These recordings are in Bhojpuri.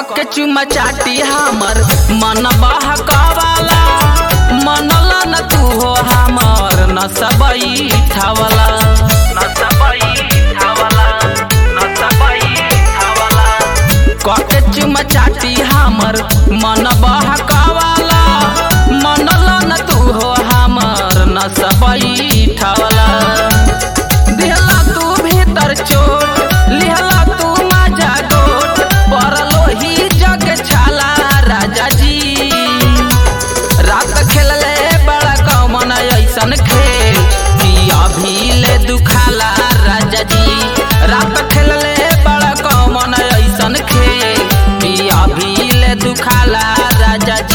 के चुमा चाटी हमर मन बहकावाला मनला न तू हो हमर न सबई ठावला के चुमा चाटी हमर मन बहकावाला मनला न तू हो हमर न सबई ठावला दिहला तू भीतर चोट लिहला तू मजा गोट परलो ही जग छाला राजा जी रात खेलले बड़ा कमन ऐसन खेल कि अभी ले दुखाला राजा जी रात खेलले बड़ा कमन ऐसन खेल कि अभी ले दुखाला राजा जी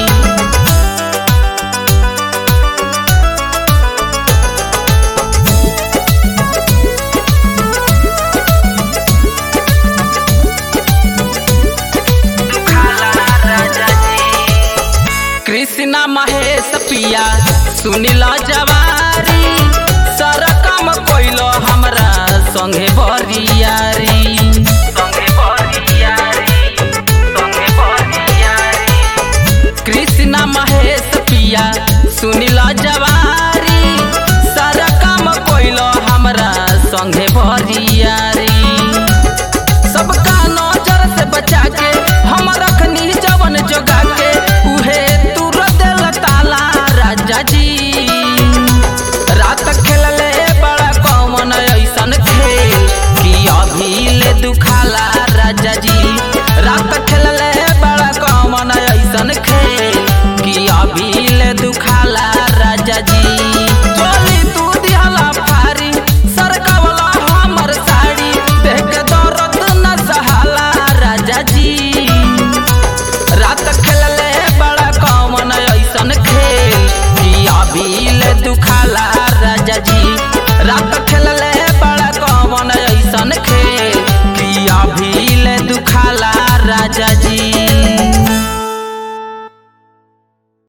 कृष्णा महेश पिया सुनिला जवारी सारा काम कोइलो हमरा संगे बरियारी कृष्णा महेश पिया सुनिला जवारी सारा काम कोइलो हमरा संगे बरियारी सबका नजर से बचा के हम रखनी जवन जोगा के उहे राजा जी रात खेलले बड़ा कौन ऐसन खेल कि अभी ले दुखाला राजा जी रात खेलले बड़ा कौन ऐसन खेल कि अभी ले दुखाला राजा जी चोली तू दिहला पारी सरकवला हमर साड़ी देख दर्द न सहाला राजा जी रात खेलले बड़ा कौन ऐसन खेल अभी ले दुख